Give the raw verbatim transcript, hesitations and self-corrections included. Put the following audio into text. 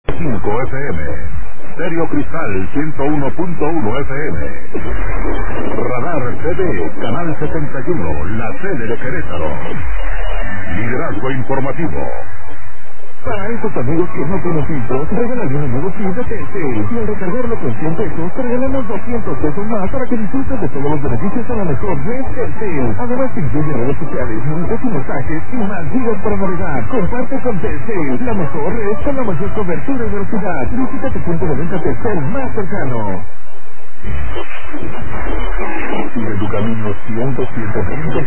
cinco F M, Stereo Cristal ciento uno punto uno F M, Radar T V, Canal setenta y uno, la tele de Querétaro. Liderazgo informativo. Para esos amigos que no tienen filtros, regalan un nuevo kit de Telcel. Y al recargarlo con cien pesos, te regalamos doscientos pesos más para que disfrutes de todos los beneficios a la mejor red Telcel. Además, te incluye redes sociales, minutos y mensajes y más gigas para navegar. Comparte con Telcel, la mejor red con la mayor cobertura y velocidad. Visita tu punto de venta Telcel más cercano. Sigue tu camino cien por ciento.